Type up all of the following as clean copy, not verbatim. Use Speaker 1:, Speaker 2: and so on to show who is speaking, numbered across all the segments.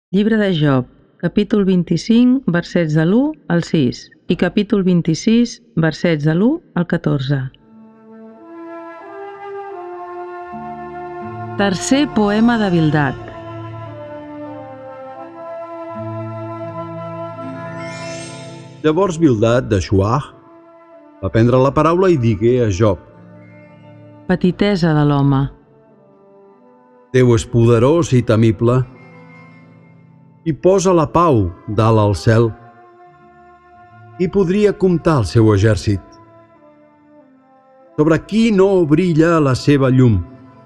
Speaker 1: Llibre de Job, capítol 25, versets de l'1 al 6 i capítol 26, versets de l'1 al 14. Tercer poema de Bildad.
Speaker 2: Llavors Bildad de Shuah va prendre la paraula i digué a Job:
Speaker 1: Petitesa de l'home.
Speaker 2: Déu és poderós i temible, i posa la pau dalt al cel. Qui podria comptar el seu exèrcit? Sobre qui no brilla la seva llum?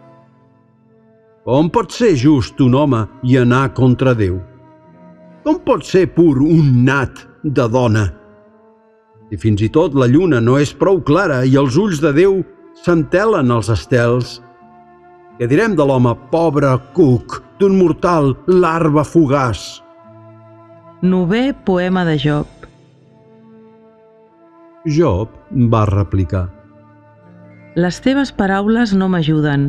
Speaker 2: Com pot ser just un home i anar contra Déu? Com pot ser pur un nat de dona? Si fins i tot la lluna no és prou clara i els ulls de Déu s'entelen als estels, què direm de l'home pobre cuc, d'un mortal larva fugaç?
Speaker 1: Novè poema de Job.
Speaker 2: Job va replicar:
Speaker 1: Les teves paraules no m'ajuden.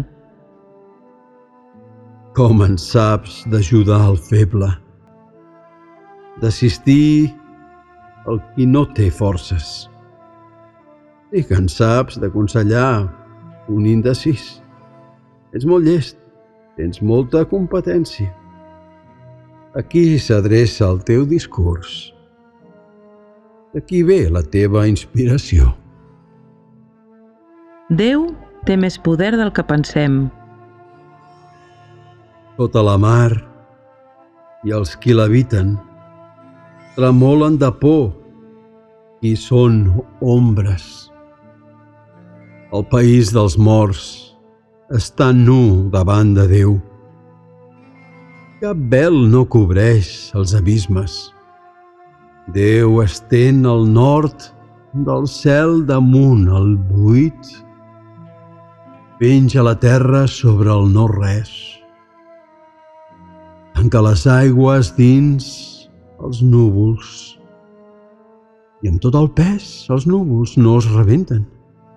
Speaker 2: Com en saps d'ajudar el feble, d'assistir el qui no té forces, i que en saps d'aconsellar un indecís. Ets molt llest, tens molta competència. A qui s'adreça el teu discurs? D'aquí ve la teva inspiració.
Speaker 1: Déu té més poder del que pensem.
Speaker 2: Tota la mar i els qui l'habiten tremolen de por i són ombres. El país dels morts està nu davant de Déu. Cap vel no cobreix els abismes. Déu estén el nord del cel damunt el buit. Penja la terra sobre el no-res. Tanca les aigües dins els núvols. I amb tot el pes els núvols no es rebenten.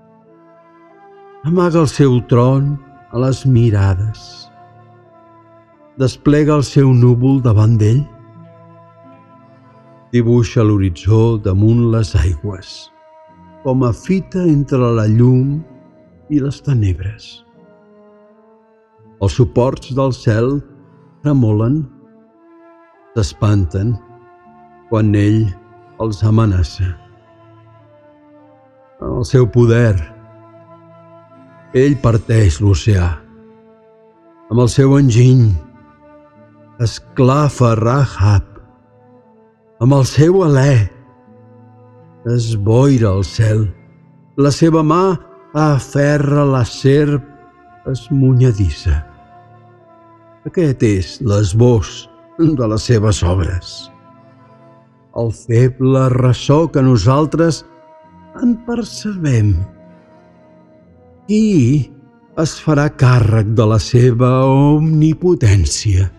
Speaker 2: Amaga el seu tron a les mirades. Desplega el seu núvol davant d'ell. Dibuixa l'horitzó damunt les aigües, com a fita entre la llum i les tenebres. Els suports del cel tremolen, s'espanten quan ell els amenaça. En el seu poder, ell parteix l'oceà. Amb el seu enginy esclafa Rahab. Amb el seu alè esboira el cel. La seva mà aferra la serp esmunyadissa. Aquest és l'esbós de les seves obres. El feble ressò que nosaltres en percebem. Qui es farà càrrec de la seva omnipotència?